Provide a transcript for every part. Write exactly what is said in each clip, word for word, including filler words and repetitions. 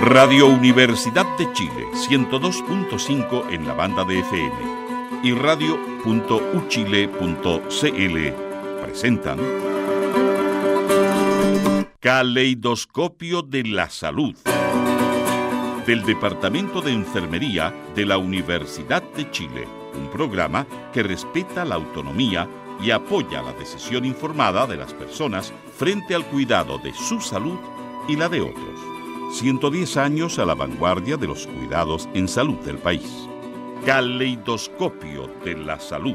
Radio Universidad de Chile, ciento dos punto cinco en la banda de F M y radio punto u chile punto c l presentan Caleidoscopio de la Salud, del Departamento de Enfermería de la Universidad de Chile, un programa que respeta la autonomía y apoya la decisión informada de las personas frente al cuidado de su salud y la de otros. ciento diez años a la vanguardia de los cuidados en salud del país. Caleidoscopio de la Salud.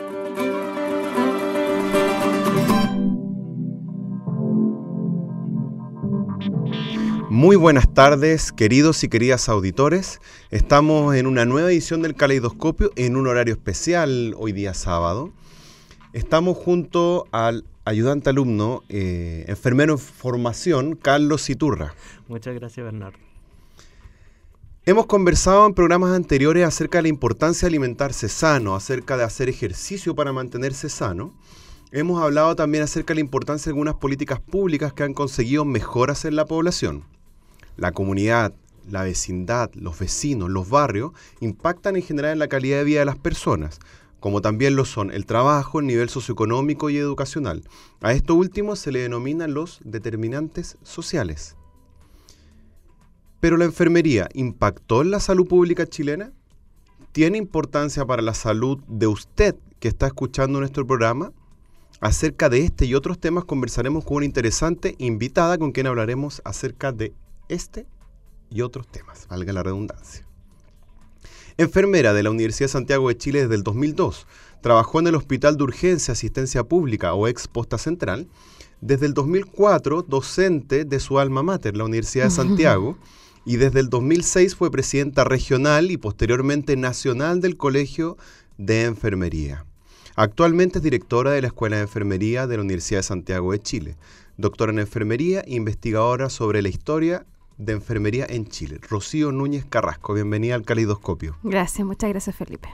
Muy buenas tardes, queridos y queridas auditores. Estamos en una nueva edición del Caleidoscopio en un horario especial, hoy día sábado. Estamos junto al ayudante alumno, eh, enfermero en formación, Carlos Iturra. Muchas gracias, Bernardo. Hemos conversado en programas anteriores acerca de la importancia de alimentarse sano, acerca de hacer ejercicio para mantenerse sano. Hemos hablado también acerca de la importancia de algunas políticas públicas que han conseguido mejoras en la población. La comunidad, la vecindad, los vecinos, los barrios impactan en general en la calidad de vida de las personas, como también lo son el trabajo, el nivel socioeconómico y educacional. A esto último se le denominan los determinantes sociales. Pero la enfermería, ¿impactó en la salud pública chilena? ¿Tiene importancia para la salud de usted que está escuchando nuestro programa? Acerca de este y otros temas conversaremos con una interesante invitada con quien hablaremos acerca de este y otros temas, valga la redundancia. Enfermera de la Universidad de Santiago de Chile desde el dos mil dos, trabajó en el Hospital de Urgencia Asistencia Pública o ex Posta Central. Desde el dos mil cuatro, docente de su alma mater, la Universidad de Santiago, y desde el dos mil seis fue presidenta regional y posteriormente nacional del Colegio de Enfermería. Actualmente es directora de la Escuela de Enfermería de la Universidad de Santiago de Chile, doctora en Enfermería e investigadora sobre la historia de enfermería en Chile. Rocío Núñez Carrasco, bienvenida al Caleidoscopio. Gracias, muchas gracias, Felipe.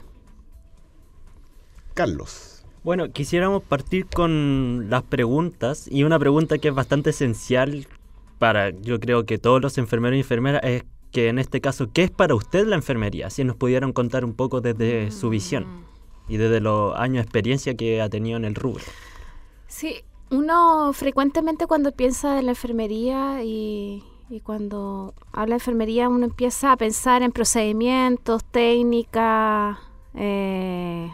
Carlos. Bueno, quisiéramos partir con las preguntas, y una pregunta que es bastante esencial para, yo creo que todos los enfermeros y enfermeras, es que en este caso, ¿qué es para usted la enfermería? Si nos pudieran contar un poco desde mm. su visión y desde los años de experiencia que ha tenido en el rubro. Sí, uno frecuentemente cuando piensa en la enfermería y... Y cuando habla de enfermería uno empieza a pensar en procedimientos, técnicas, eh,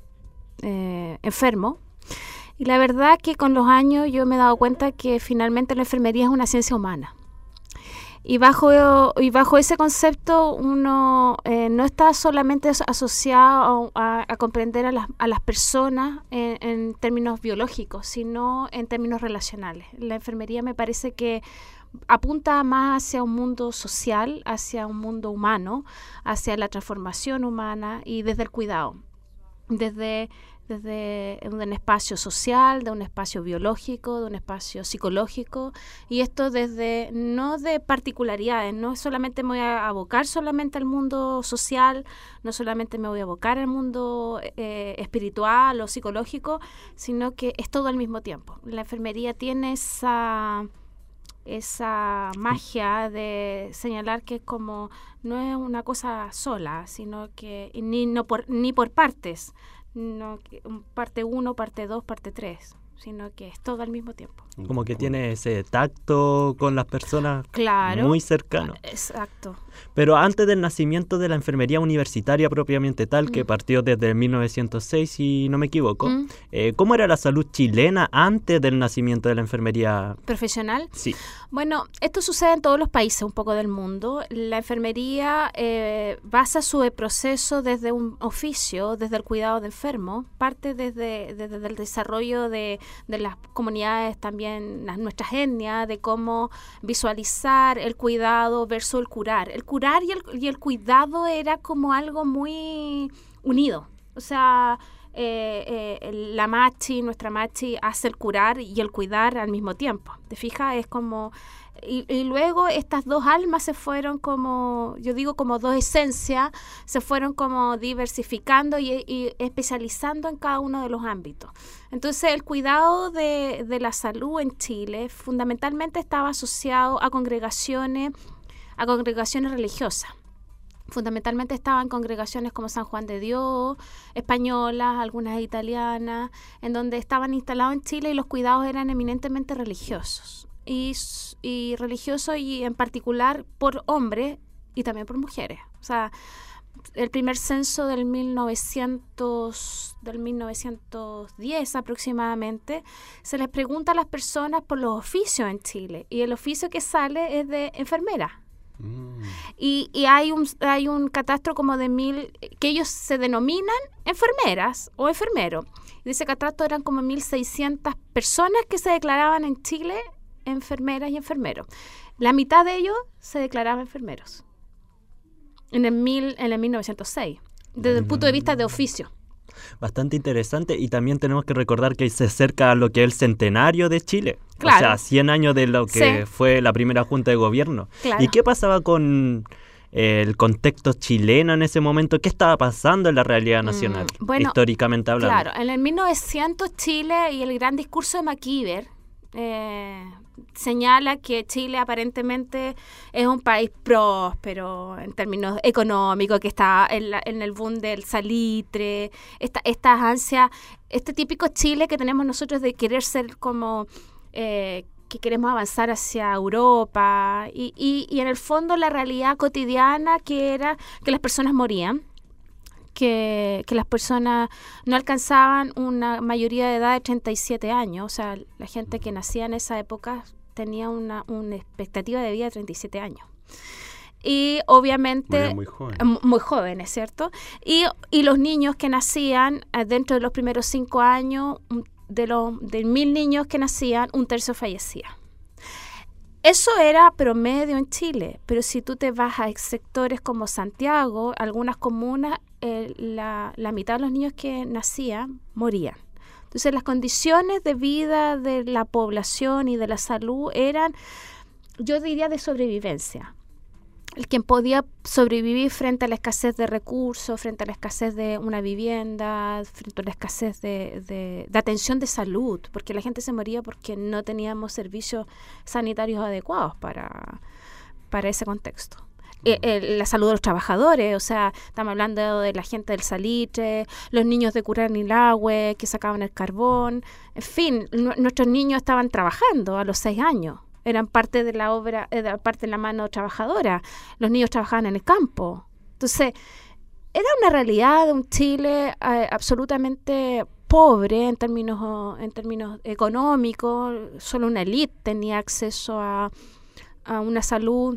eh, enfermo. Y la verdad que con los años yo me he dado cuenta que finalmente la enfermería es una ciencia humana. Y bajo, y bajo ese concepto uno eh, no está solamente asociado a, a comprender a las, a las personas en, en términos biológicos, sino en términos relacionales. La enfermería me parece que apunta más hacia un mundo social, hacia un mundo humano, hacia la transformación humana y desde el cuidado, desde, desde un espacio social, de un espacio biológico, de un espacio psicológico, y esto desde, no de particularidades, no solamente me voy a abocar solamente al mundo social, no solamente me voy a abocar al mundo eh, espiritual o psicológico, sino que es todo al mismo tiempo. La enfermería tiene esa... esa magia de señalar que es como no es una cosa sola, sino que ni no por ni por partes, no que parte uno, parte dos, parte tres, sino que es todo al mismo tiempo. Como que tiene ese tacto con las personas, claro, muy cercano. Exacto. Pero antes del nacimiento de la enfermería universitaria propiamente tal, mm. que partió desde mil novecientos seis, si no me equivoco, mm. eh, ¿cómo era la salud chilena antes del nacimiento de la enfermería profesional? Sí. Bueno, esto sucede en todos los países un poco del mundo. La enfermería eh, basa su proceso desde un oficio, desde el cuidado de enfermos, parte desde, desde el desarrollo de, de las comunidades también, las, nuestras etnias, de cómo visualizar el cuidado versus el curar. El curar y el, y el cuidado era como algo muy unido. O sea, eh, eh, la machi, nuestra machi, hace el curar y el cuidar al mismo tiempo. ¿Te fijas? Es como... Y, y luego estas dos almas se fueron como, yo digo como dos esencias, se fueron como diversificando y, y especializando en cada uno de los ámbitos. Entonces el cuidado de, de la salud en Chile fundamentalmente estaba asociado a congregaciones, a congregaciones religiosas. Fundamentalmente estaban congregaciones como San Juan de Dios, españolas, algunas italianas, en donde estaban instalados en Chile y los cuidados eran eminentemente religiosos. Y, y religiosos y en particular por hombres y también por mujeres. O sea, el primer censo del mil novecientos, del mil novecientos diez aproximadamente, se les pregunta a las personas por los oficios en Chile y el oficio que sale es de enfermera. Mm. Y, y hay un hay un catastro como de mil, que ellos se denominan enfermeras o enfermeros. Y de ese catastro eran como mil seiscientas personas que se declaraban en Chile enfermeras y enfermeros. La mitad de ellos se declaraban enfermeros. En el, mil, en el mil novecientos seis, desde el punto de vista de oficio. Bastante interesante, y también tenemos que recordar que se acerca a lo que es el centenario de Chile. Claro. O sea, cien años de lo que Sí. fue la primera junta de gobierno. Claro. ¿Y qué pasaba con eh, el contexto chileno en ese momento? ¿Qué estaba pasando en la realidad nacional, Mm, bueno, históricamente hablando? Claro, en el mil novecientos Chile y el gran discurso de MacIver eh, señala que Chile aparentemente es un país próspero en términos económicos, que está en, la, en el boom del salitre, esta, estas ansias, este típico Chile que tenemos nosotros de querer ser como... Eh, que queremos avanzar hacia Europa y, y, y en el fondo la realidad cotidiana que era que las personas morían, que, que las personas no alcanzaban una mayoría de edad de treinta y siete años, o sea, la gente que nacía en esa época tenía una, una expectativa de vida de treinta y siete años. Y obviamente... Morían muy jóvenes. eh, Muy jóvenes, ¿cierto? Y, y los niños que nacían eh, dentro de los primeros cinco años... De los de mil niños que nacían, un tercio fallecía. Eso era promedio en Chile, pero si tú te vas a sectores como Santiago, algunas comunas, eh, la, la mitad de los niños que nacían morían. Entonces las condiciones de vida de la población y de la salud eran, yo diría, de sobrevivencia. El quien podía sobrevivir frente a la escasez de recursos, frente a la escasez de una vivienda, frente a la escasez de, de, de atención de salud, porque la gente se moría porque no teníamos servicios sanitarios adecuados para, para ese contexto. Mm. Eh, eh, la salud de los trabajadores, o sea, estamos hablando de la gente del salitre, los niños de Curanilahue que sacaban el carbón, en fin, n- nuestros niños estaban trabajando a los seis años. Eran parte de la obra, era parte de la mano trabajadora. Los niños trabajaban en el campo. Entonces, era una realidad de un Chile eh, absolutamente pobre en términos, en términos económicos. Solo una élite tenía acceso a, a una salud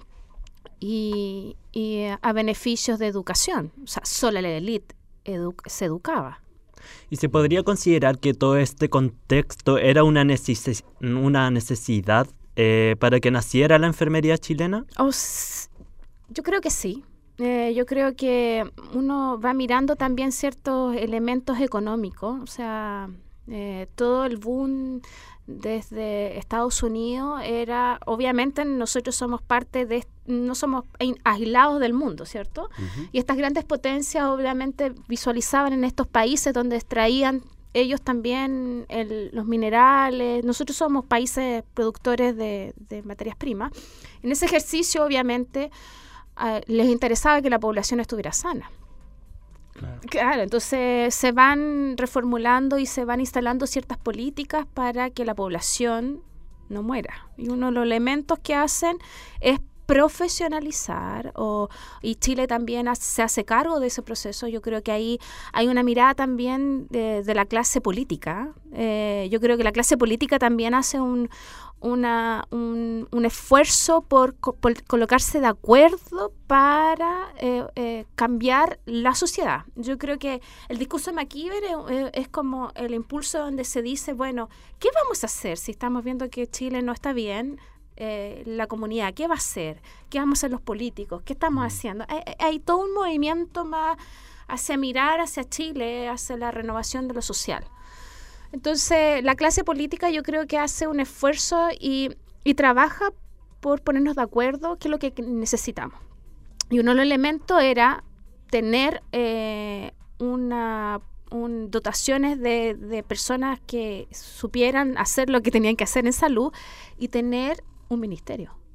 y, y a beneficios de educación. O sea, solo la élite edu- se educaba. ¿Y se podría considerar que todo este contexto era una, neces- una necesidad Eh, para que naciera la enfermería chilena? Oh, s- yo creo que sí. Eh, yo creo que uno va mirando también ciertos elementos económicos, o sea, eh, todo el boom desde Estados Unidos era, obviamente nosotros somos parte de, no somos in- aislados del mundo, ¿cierto? Uh-huh. Y estas grandes potencias obviamente visualizaban en estos países donde extraían ellos también el, los minerales. Nosotros somos países productores de, de materias primas. En ese ejercicio, obviamente, uh, les interesaba que la población estuviera sana. Claro. Claro, entonces se van reformulando y se van instalando ciertas políticas para que la población no muera. Y uno de los elementos que hacen es profesionalizar, o, y Chile también hace, se hace cargo de ese proceso. Yo creo que ahí hay una mirada también de, de la clase política. Eh, yo creo que la clase política también hace un, una, un, un esfuerzo por, por colocarse de acuerdo para eh, eh, cambiar la sociedad. Yo creo que el discurso de MacIver es, es como el impulso donde se dice, bueno, ¿qué vamos a hacer si estamos viendo que Chile no está bien? Eh, la comunidad, ¿qué va a hacer? ¿Qué vamos a hacer los políticos? ¿Qué estamos haciendo? Hay, hay todo un movimiento más hacia mirar hacia Chile, hacia la renovación de lo social. Entonces, la clase política yo creo que hace un esfuerzo y, y trabaja por ponernos de acuerdo qué es lo que necesitamos. Y uno de los elementos era tener eh, una un, dotaciones de, de personas que supieran hacer lo que tenían que hacer en salud y tener un ministerio,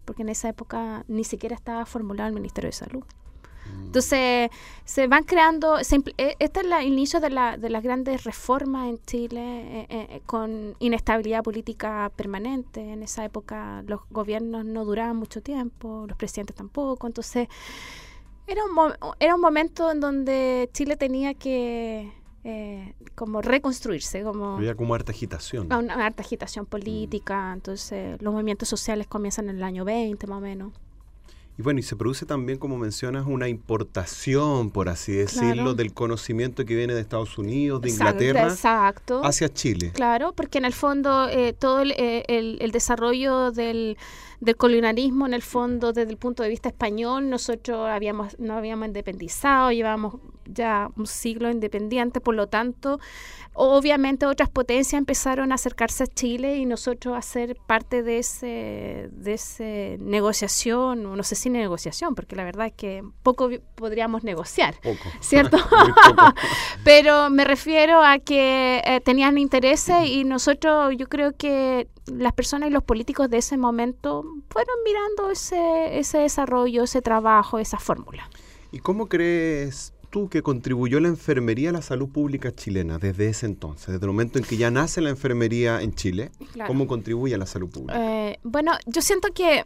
porque en esa época ni siquiera estaba formulado el Ministerio de Salud. Entonces, se van creando, se, este es el inicio de, la, de las grandes reformas en Chile, eh, eh, con inestabilidad política permanente. En esa época los gobiernos no duraban mucho tiempo, los presidentes tampoco. Entonces, era un, mo- era un momento en donde Chile tenía que eh, como reconstruirse. Como Había como harta agitación. Una, una harta agitación política. Mm. Entonces, los movimientos sociales comienzan en el año veinte, más o menos. Y bueno, y se produce también, como mencionas, una importación, por así decirlo, claro, del conocimiento que viene de Estados Unidos, de Inglaterra, exacto, hacia Chile. Claro, porque en el fondo eh, todo el, el, el desarrollo del, del colonialismo, en el fondo, desde el punto de vista español, nosotros habíamos no habíamos independizado, llevábamos ya un siglo independiente, por lo tanto, obviamente otras potencias empezaron a acercarse a Chile y nosotros a ser parte de ese de ese negociación, o no sé si negociación, porque la verdad es que poco podríamos negociar, poco. ¿cierto? Poco. Pero me refiero a que eh, tenían intereses y nosotros, yo creo que las personas y los políticos de ese momento fueron mirando ese, ese desarrollo, ese trabajo, esa fórmula. ¿Y cómo crees tú que contribuyó la enfermería a la salud pública chilena desde ese entonces, desde el momento en que ya nace la enfermería en Chile? Claro. ¿Cómo contribuye a la salud pública? Eh, bueno, yo siento que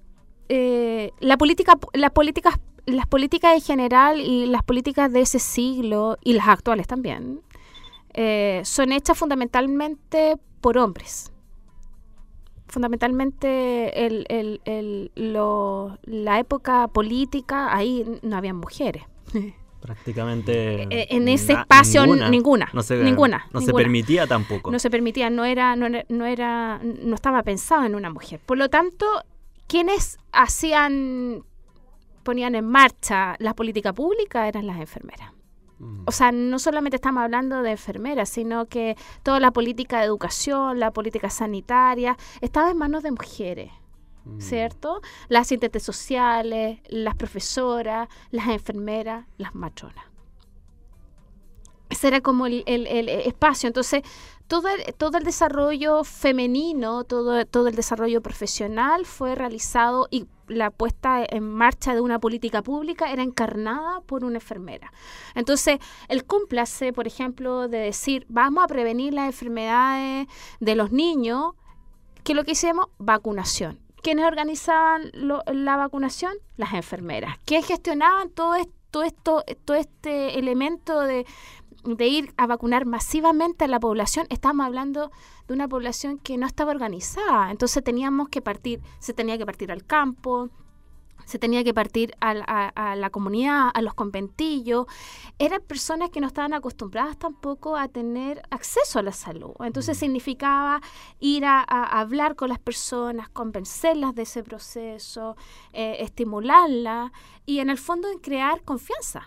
eh, la política, las políticas, las políticas en general y las políticas de ese siglo y las actuales también eh, son hechas fundamentalmente por hombres. Fundamentalmente el, el, el, lo, la época política, ahí no había mujeres. Prácticamente eh, en ese espacio ninguna, ninguna, no se, ninguna, no ninguna. se permitía tampoco. No se permitía, no era, no era, no era, no estaba pensado en una mujer. Por lo tanto, quienes hacían, ponían en marcha la política pública eran las enfermeras. Mm. O sea, no solamente estamos hablando de enfermeras, sino que toda la política de educación, la política sanitaria, estaba en manos de mujeres. ¿Cierto? Las asistentes sociales, las profesoras, las enfermeras, las matronas. Ese era como el, el, el espacio. Entonces, todo el, todo el desarrollo femenino, todo, todo el desarrollo profesional fue realizado y la puesta en marcha de una política pública era encarnada por una enfermera. Entonces, el cúmplice, por ejemplo, de decir, vamos a prevenir las enfermedades de los niños, ¿qué es lo que hicimos? Vacunación. ¿Quiénes organizaban lo, la vacunación? Las enfermeras. ¿Quiénes gestionaban todo esto, esto, todo este elemento de, de ir a vacunar masivamente a la población? Estamos hablando de una población que no estaba organizada. Entonces teníamos que partir, se tenía que partir al campo, se tenía que partir a, a, a la comunidad, a los conventillos. Eran personas que no estaban acostumbradas tampoco a tener acceso a la salud. Entonces significaba ir a, a hablar con las personas, convencerlas de ese proceso, eh, estimularlas y en el fondo en crear confianza.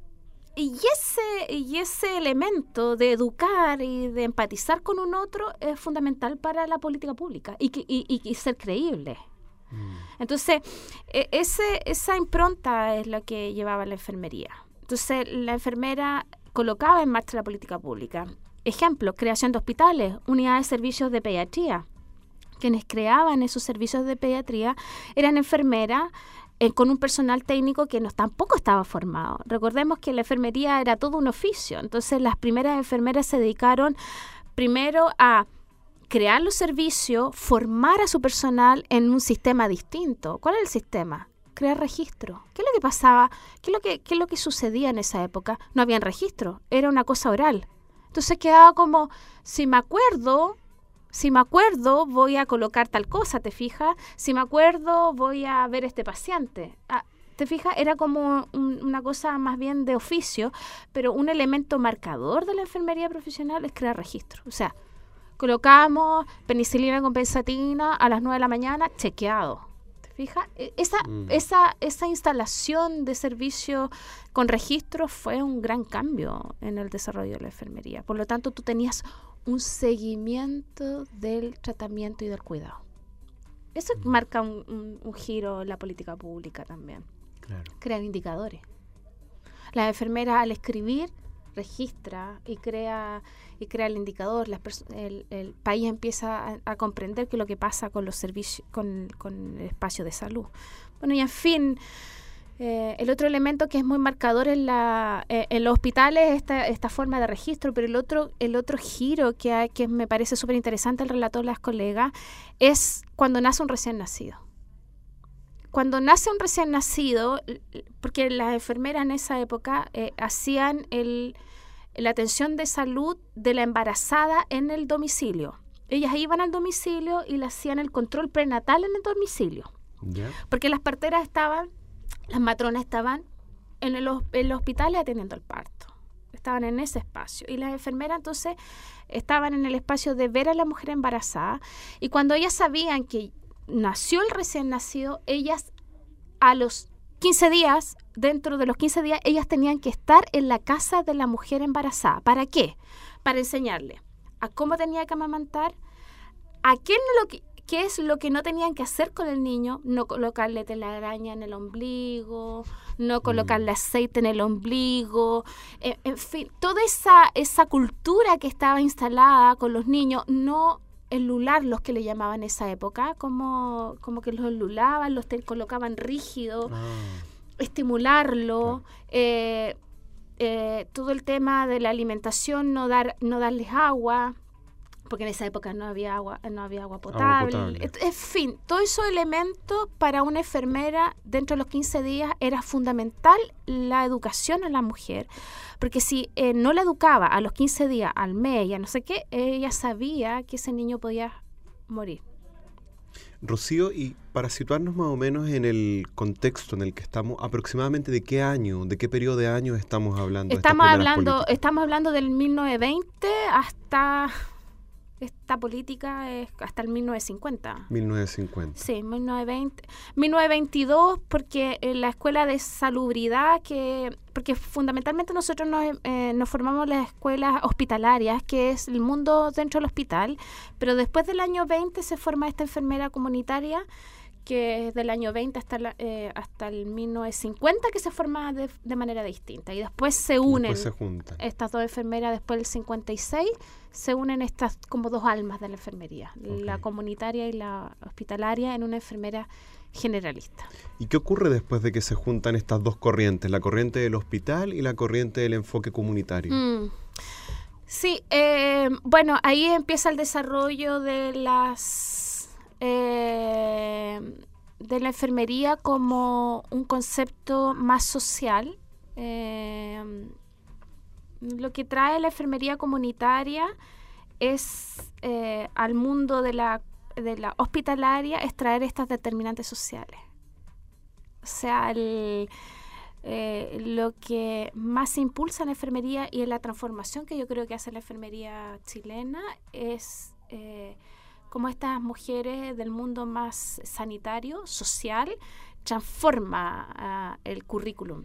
Y ese, y ese elemento de educar y de empatizar con un otro es fundamental para la política pública y, que, y, y, y ser creíble. Entonces, ese, esa impronta es lo que llevaba la enfermería. Entonces, la enfermera colocaba en marcha la política pública. Ejemplo, creación de hospitales, unidades de servicios de pediatría. Quienes creaban esos servicios de pediatría eran enfermeras eh, con un personal técnico que no, tampoco estaba formado. Recordemos que la enfermería era todo un oficio. Entonces, las primeras enfermeras se dedicaron primero a crear los servicios, formar a su personal en un sistema distinto. ¿Cuál es el sistema? Crear registro. ¿Qué es lo que pasaba? ¿Qué es lo que, qué es lo que sucedía en esa época? No había registro, era una cosa oral. Entonces quedaba como, si me acuerdo, si me acuerdo, voy a colocar tal cosa, ¿te fijas? Si me acuerdo, voy a ver este paciente. Ah, ¿te fijas? Era como un, una cosa más bien de oficio, pero un elemento marcador de la enfermería profesional es crear registro. O sea, colocamos penicilina con pensatina a las nueve de la mañana, chequeado. ¿Te fijas? Esa, mm. esa, esa instalación de servicio con registro fue un gran cambio en el desarrollo de la enfermería. Por lo tanto, tú tenías un seguimiento del tratamiento y del cuidado. Eso mm. marca un, un, un giro en la política pública también. Claro. Crear indicadores. Las enfermeras, al escribir registra y crea y crea el indicador, las el, el país empieza a, a comprender qué es lo que pasa con los servicios, con, con el espacio de salud. Bueno, y en fin, eh, el otro elemento que es muy marcador en la eh, en los hospitales esta esta forma de registro, pero el otro el otro giro que hay, que me parece súper interesante, el relato de las colegas, es cuando nace un recién nacido. Cuando nace un recién nacido, porque las enfermeras en esa época eh, hacían el, la atención de salud de la embarazada en el domicilio. Ellas iban al domicilio y le hacían el control prenatal en el domicilio. ¿Ya? Porque las parteras estaban, las matronas estaban en el, en los hospitales atendiendo el parto. Estaban en ese espacio. Y las enfermeras entonces estaban en el espacio de ver a la mujer embarazada. Y cuando ellas sabían que nació el recién nacido, ellas a los quince días, dentro de los quince días, ellas tenían que estar en la casa de la mujer embarazada. ¿Para qué? Para enseñarle a cómo tenía que amamantar, a qué, no lo que, qué es lo que no tenían que hacer con el niño, no colocarle telaraña en el ombligo, no colocarle aceite en el ombligo, eh, en fin, toda esa, esa cultura que estaba instalada con los niños, no enlularlos, que le llamaban en esa época, como, como que los enlulaban, los te, colocaban rígidos, ah. estimularlo, ah. eh, eh, todo el tema de la alimentación, no dar no darles agua, porque en esa época no había agua, no había agua potable. Agua potable. En fin, todos esos elementos para una enfermera dentro de los quince días era fundamental la educación a la mujer, porque si eh, no la educaba a los quince días, al mes, ya no sé qué, ella sabía que ese niño podía morir. Rocío, y para situarnos más o menos en el contexto en el que estamos, aproximadamente de qué año, de qué periodo de años estamos hablando. Estamos de hablando, políticas? estamos hablando del mil novecientos veinte hasta... Esta política es hasta el mil novecientos cincuenta. mil novecientos cincuenta. Sí, mil novecientos veinte. mil novecientos veintidós, porque en la escuela de salubridad, que porque fundamentalmente nosotros nos, eh, nos formamos en las escuelas hospitalarias, que es el mundo dentro del hospital, pero después del año veinte se forma esta enfermera comunitaria, que es del año veinte hasta, la, eh, hasta el mil novecientos cincuenta, que se forma de, de manera distinta. Y después se unen después se juntan. Estas dos enfermeras, después del cincuenta y seis, se unen estas como dos almas de la enfermería, okay. La comunitaria y la hospitalaria, en una enfermera generalista. ¿Y qué ocurre después de que se juntan estas dos corrientes, la corriente del hospital y la corriente del enfoque comunitario? Mm. Sí, eh, bueno, ahí empieza el desarrollo de las... Eh, de la enfermería como un concepto más social. Eh, lo que trae la enfermería comunitaria es eh, al mundo de la, de la hospitalaria, es traer estas determinantes sociales. O sea, el, eh, lo que más impulsa en la enfermería y en la transformación que yo creo que hace la enfermería chilena es... Eh, como estas mujeres del mundo más sanitario, social, transforma uh, el currículum.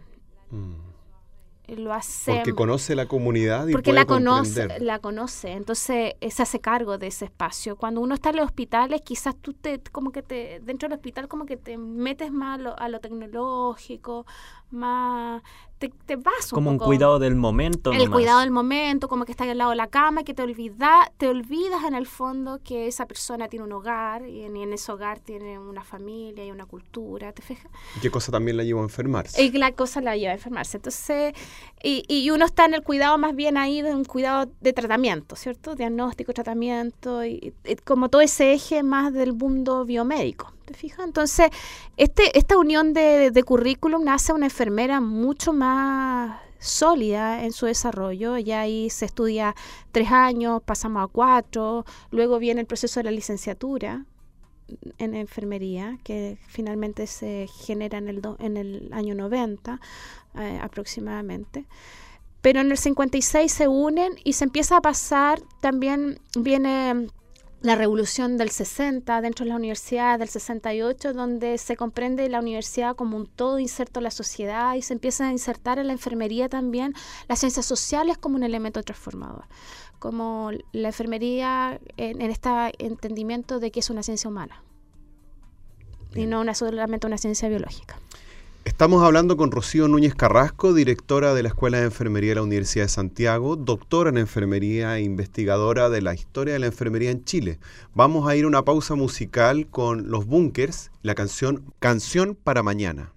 Mm. Lo hace... Porque conoce la comunidad y porque puede la conoce, comprender. la conoce, entonces se hace cargo de ese espacio. Cuando uno está en los hospitales, quizás tú te, como que te, dentro del hospital como que te metes más a lo, a lo tecnológico, más... Te, te vas un como poco. Un cuidado del momento. El nomás. cuidado del momento, como que estás al lado de la cama, que te olvida, te olvidas en el fondo que esa persona tiene un hogar y en, y en ese hogar tiene una familia y una cultura, ¿te fijas? ¿Y qué cosa también la lleva a enfermarse? Y la cosa la lleva a enfermarse. Entonces, y, y uno está en el cuidado más bien ahí de un cuidado de tratamiento, ¿cierto? Diagnóstico, tratamiento, y, y como todo ese eje más del mundo biomédico. ¿Te fijas? Entonces, este, esta unión de, de currículum hace una enfermera mucho más sólida en su desarrollo. Ya ahí se estudia tres años, pasamos a cuatro, luego viene el proceso de la licenciatura en enfermería, que finalmente se genera en el, do, en el año noventa eh, aproximadamente. Pero en el cincuenta y seis se unen y se empieza a pasar, también viene... la revolución del sesenta dentro de la universidad, del sesenta y ocho, donde se comprende la universidad como un todo inserto en la sociedad y se empieza a insertar en la enfermería también las ciencias sociales como un elemento transformador, como la enfermería en, en este entendimiento de que es una ciencia humana. Bien. Y no una, solamente una ciencia biológica. Estamos hablando con Rocío Núñez Carrasco, directora de la Escuela de Enfermería de la Universidad de Santiago, doctora en enfermería e investigadora de la historia de la enfermería en Chile. Vamos a ir a una pausa musical con Los Bunkers, la canción Canción para Mañana.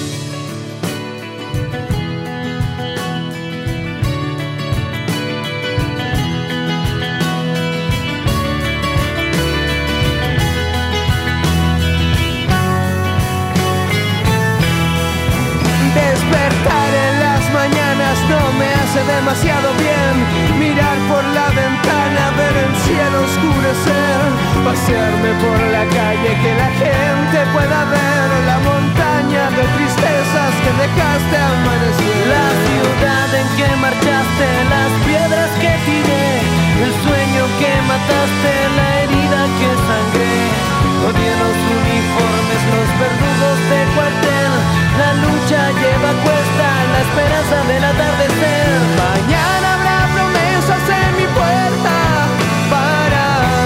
No me hace demasiado bien mirar por la ventana, ver el cielo oscurecer, pasearme por la calle, que la gente pueda ver la montaña de tristezas que dejaste amanecer. La ciudad en que marchaste, las piedras que tiré, el sueño que mataste, la herida que sangré. Odié los uniformes, los verdugos de cuartel. La lucha lleva cuesta la esperanza del atardecer. Mañana habrá promesas en mi puerta para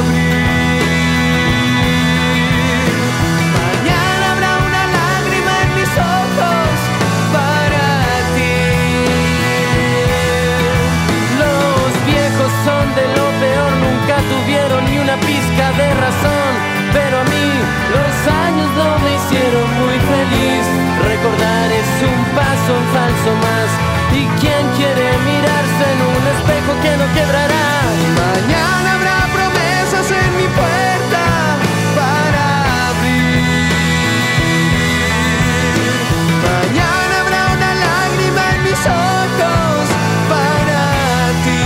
abrir. Mañana habrá una lágrima en mis ojos para ti. Los viejos son de lo peor, nunca tuvieron ni una pizca de razón. Pero a mí los años no me hicieron muy feliz. Recordar es un paso en falso más. ¿Y quién quiere mirarse en un espejo que no quebrará? Mañana habrá promesas en mi puerta para abrir. Mañana habrá una lágrima en mis ojos para ti.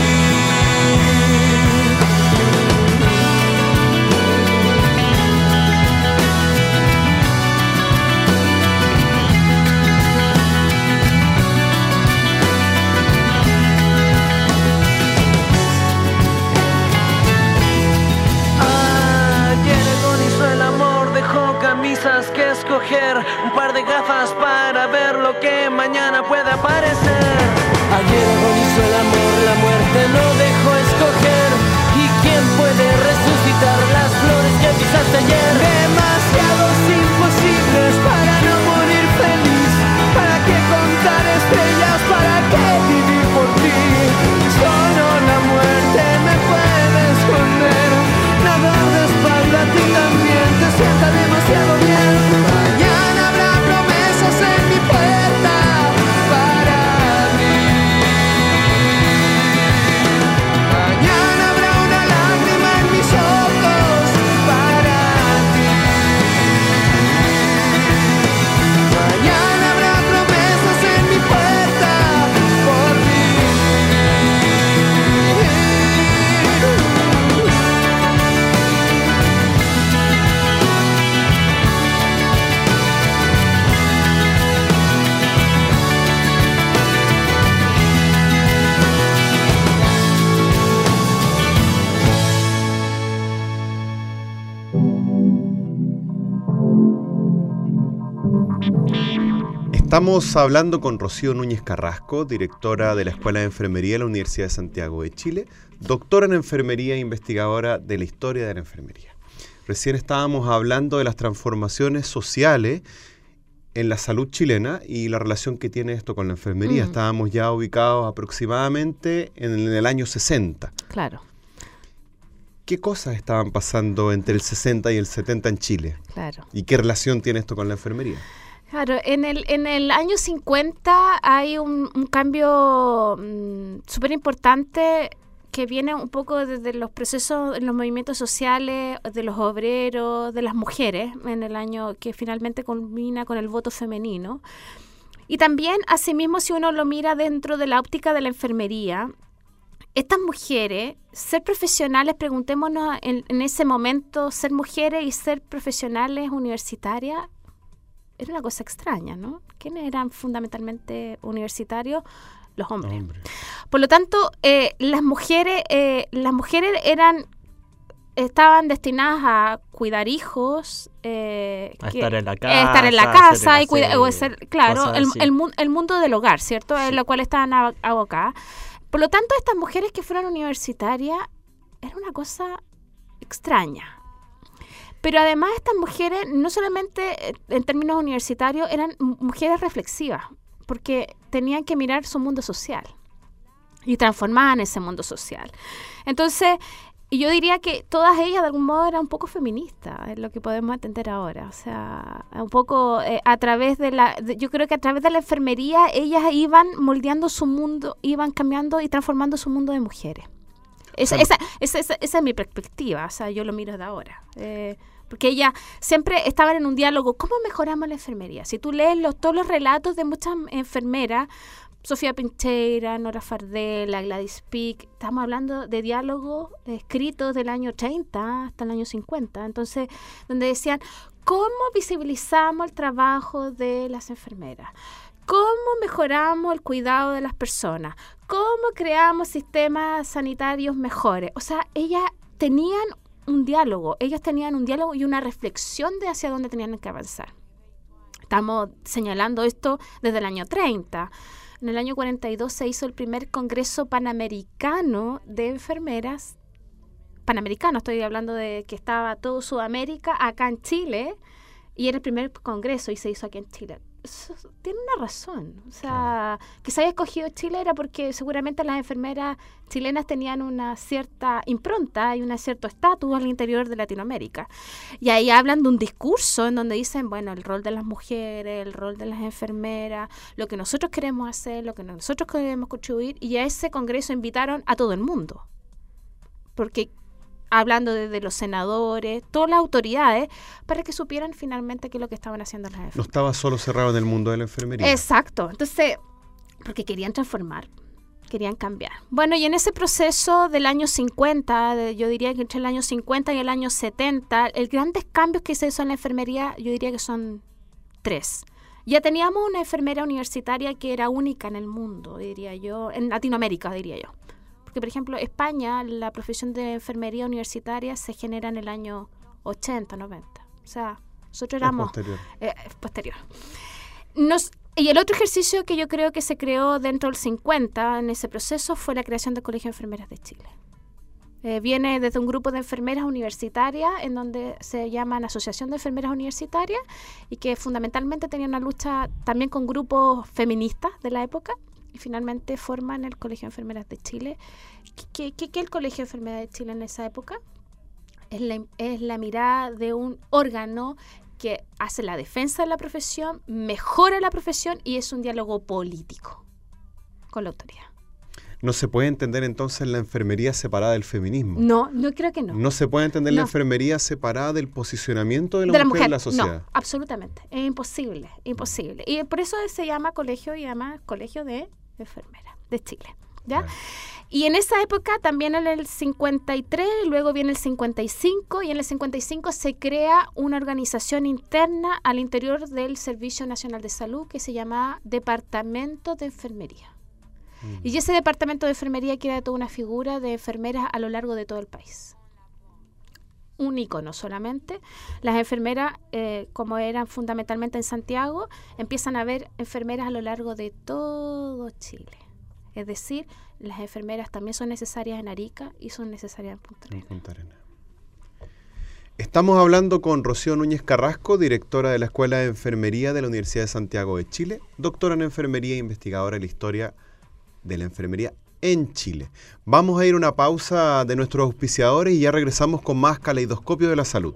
Camisas que escoger, un par de gafas para ver lo que mañana puede aparecer. Ayer agonizó el amor, la muerte lo dejó escoger. ¿Y quién puede resucitar las flores que pisaste ayer? Demasiados imposibles para no morir feliz. ¿Para qué contar estrellas? ¿Para qué vivir por ti? Solo la muerte me puede esconder. Nadar de espalda a ti también te sienta demasiado bien. Mañana habrá promesas en mi puerta para abrir. Mañana habrá una lágrima en mis ojos para ti. Mañana habrá promesas en mi puerta por vivir. Estamos hablando con Rocío Núñez Carrasco, directora de la Escuela de Enfermería de la Universidad de Santiago de Chile, doctora en enfermería e investigadora de la historia de la enfermería. Recién estábamos hablando de las transformaciones sociales en la salud chilena y la relación que tiene esto con la enfermería. Mm. Estábamos ya ubicados aproximadamente en el año sesenta. Claro. ¿Qué cosas estaban pasando entre el sesenta y el setenta en Chile? Claro. ¿Y qué relación tiene esto con la enfermería? Claro, en el, en el año cincuenta hay un, un cambio mmm, súper importante que viene un poco desde los procesos, los movimientos sociales, de los obreros, de las mujeres, en el año que finalmente culmina con el voto femenino. Y también, asimismo, si uno lo mira dentro de la óptica de la enfermería, estas mujeres, ser profesionales, preguntémonos en, en ese momento, ser mujeres y ser profesionales universitarias, era una cosa extraña, ¿no? ¿Quiénes eran fundamentalmente universitarios? Los hombres. Hombre. Por lo tanto, eh, las mujeres, eh, las mujeres eran, estaban destinadas a cuidar hijos, eh, a que, estar en la casa, eh, estar en la casa y cuidar, o hacer, claro, el, el, el mundo del hogar, ¿cierto? Sí. En lo cual estaban abocadas. Por lo tanto, estas mujeres que fueron universitarias era una cosa extraña. Pero además estas mujeres, no solamente en términos universitarios, eran mujeres reflexivas, porque tenían que mirar su mundo social y transformaban ese mundo social. Entonces, yo diría que todas ellas de algún modo eran un poco feministas, es lo que podemos entender ahora. O sea, un poco eh, a través de la, de, yo creo que a través de la enfermería ellas iban moldeando su mundo, iban cambiando y transformando su mundo de mujeres. Esa, esa, esa, esa, esa es mi perspectiva, o sea, yo lo miro de ahora. Eh, porque ellas siempre estaban en un diálogo, ¿cómo mejoramos la enfermería? Si tú lees los, todos los relatos de muchas enfermeras, Sofía Pincheira, Nora Fardela, Gladys Peak, estamos hablando de diálogos escritos del año treinta hasta el año cincuenta, entonces, donde decían, ¿cómo visibilizamos el trabajo de las enfermeras? ¿Cómo mejoramos el cuidado de las personas? ¿Cómo creamos sistemas sanitarios mejores? O sea, ellas tenían un diálogo, ellas tenían un diálogo y una reflexión de hacia dónde tenían que avanzar. Estamos señalando esto desde el año treinta. En el año cuarenta y dos se hizo el primer Congreso Panamericano de Enfermeras. Panamericano, estoy hablando de que estaba todo Sudamérica acá en Chile, y era el primer congreso y se hizo aquí en Chile. Eso tiene una razón. O sea, que se haya escogido Chile era porque seguramente las enfermeras chilenas tenían una cierta impronta y un cierto estatus al interior de Latinoamérica. Y ahí hablan de un discurso en donde dicen, bueno, el rol de las mujeres, el rol de las enfermeras, lo que nosotros queremos hacer, lo que nosotros queremos contribuir. Y a ese congreso invitaron a todo el mundo. Porque hablando desde de los senadores, todas las autoridades, para que supieran finalmente qué es lo que estaban haciendo las enfermeras. No estaba solo cerrado en el mundo de la enfermería. Exacto. Entonces, porque querían transformar, querían cambiar. Bueno, y en ese proceso del año cincuenta, de, yo diría que entre el año cincuenta y el año setenta, el grandes cambios que se hizo en la enfermería, yo diría que son tres. Ya teníamos una enfermera universitaria que era única en el mundo, diría yo, en Latinoamérica, diría yo. Porque, por ejemplo, España, la profesión de enfermería universitaria se genera en el año ochenta, noventa. O sea, nosotros éramos... Es posterior. Eh, posterior. Nos, y el otro ejercicio que yo creo que se creó dentro del cincuenta, en ese proceso, fue la creación del Colegio de Enfermeras de Chile. Eh, viene desde un grupo de enfermeras universitarias, en donde se llaman Asociación de Enfermeras Universitarias, y que fundamentalmente tenían una lucha también con grupos feministas de la época, y finalmente forman el Colegio de Enfermeras de Chile. ¿Qué, qué, qué es el Colegio de Enfermeras de Chile en esa época? Es la, es la mirada de un órgano que hace la defensa de la profesión, mejora la profesión y es un diálogo político con la autoridad. ¿No se puede entender entonces la enfermería separada del feminismo? No, no creo que no. ¿No se puede entender no. la enfermería separada del posicionamiento de la, de la mujer, mujer en la sociedad? No, absolutamente. Es imposible, imposible. Y por eso se llama colegio y llama Colegio de Enfermeras de Chile. ¿Ya? Claro. Y en esa época también en el cincuenta y tres, luego viene el cincuenta y cinco, y en el cincuenta y cinco se crea una organización interna al interior del Servicio Nacional de Salud que se llama Departamento de Enfermería. Mm. Y ese Departamento de Enfermería crea toda una figura de enfermeras a lo largo de todo el país. Un ícono solamente. Las enfermeras, eh, como eran fundamentalmente en Santiago, empiezan a haber enfermeras a lo largo de todo Chile. Es decir, las enfermeras también son necesarias en Arica y son necesarias en Punta Arenas. En Punta Arenas. Estamos hablando con Rocío Núñez Carrasco, directora de la Escuela de Enfermería de la Universidad de Santiago de Chile, doctora en enfermería e investigadora de la historia de la enfermería en Chile. Vamos a ir a una pausa de nuestros auspiciadores y ya regresamos con más Caleidoscopio de la Salud.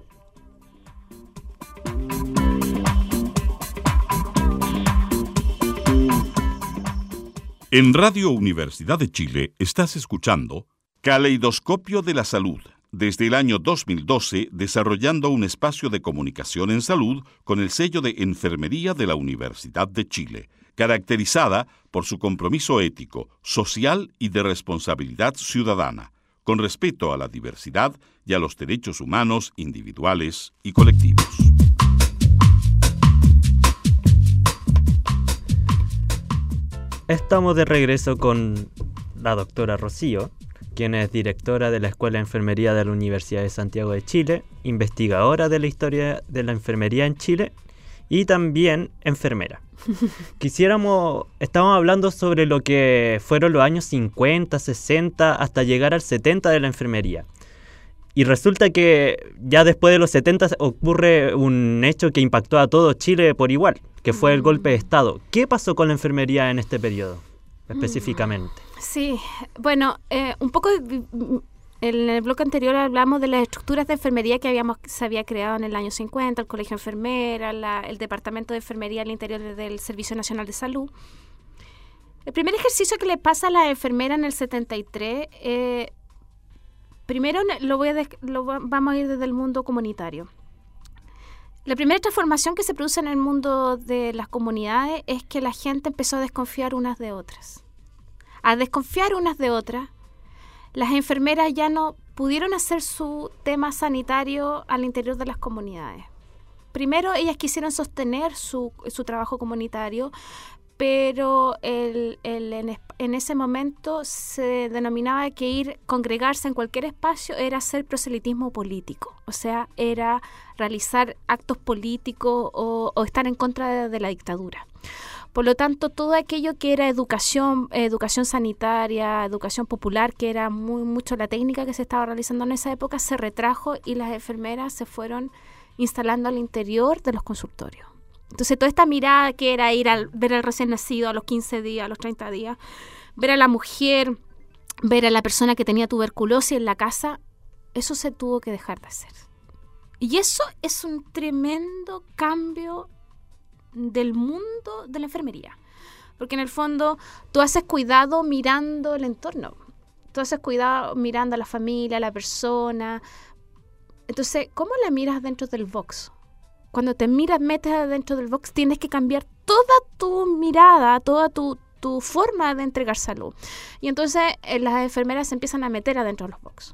En Radio Universidad de Chile estás escuchando Caleidoscopio de la Salud, desde el año dos mil doce desarrollando un espacio de comunicación en salud con el sello de Enfermería de la Universidad de Chile, caracterizada por su compromiso ético, social y de responsabilidad ciudadana, con respeto a la diversidad y a los derechos humanos individuales y colectivos. Estamos de regreso con la doctora Rocío, quien es directora de la Escuela de Enfermería de la Universidad de Santiago de Chile, investigadora de la historia de la enfermería en Chile y también enfermera. Quisiéramos, estamos hablando sobre lo que fueron los años cincuenta, sesenta, hasta llegar al setenta de la enfermería. Y resulta que ya después de los setenta ocurre un hecho que impactó a todo Chile por igual, que fue el golpe de Estado. ¿Qué pasó con la enfermería en este periodo, específicamente? Sí, bueno, eh, un poco en el bloque anterior hablamos de las estructuras de enfermería que habíamos se había creado en el año cincuenta, el Colegio de Enfermeras, la, el Departamento de Enfermería al interior del Servicio Nacional de Salud. El primer ejercicio que le pasa a la enfermera en el setenta y tres, eh, primero lo voy a des- lo va- vamos a ir desde el mundo comunitario. La primera transformación que se produce en el mundo de las comunidades es que la gente empezó a desconfiar unas de otras. A desconfiar unas de otras, las enfermeras ya no pudieron hacer su tema sanitario al interior de las comunidades. Primero, ellas quisieron sostener su, su trabajo comunitario, pero el, el, en, en ese momento se denominaba que ir, congregarse en cualquier espacio era hacer proselitismo político, o sea, era realizar actos políticos o, o estar en contra de, de la dictadura. Por lo tanto, todo aquello que era educación, educación sanitaria, educación popular, que era muy mucho la técnica que se estaba realizando en esa época, se retrajo y las enfermeras se fueron instalando al interior de los consultorios. Entonces, toda esta mirada que era ir a ver al recién nacido a los quince días, a los treinta días, ver a la mujer, ver a la persona que tenía tuberculosis en la casa, eso se tuvo que dejar de hacer. Y eso es un tremendo cambio del mundo de la enfermería. Porque en el fondo tú haces cuidado mirando el entorno. Tú haces cuidado mirando a la familia, a la persona. Entonces, ¿cómo la miras dentro del box? Cuando te miras, metes adentro del box, tienes que cambiar toda tu mirada, toda tu, tu forma de entregar salud. Y entonces eh, las enfermeras se empiezan a meter adentro de los box.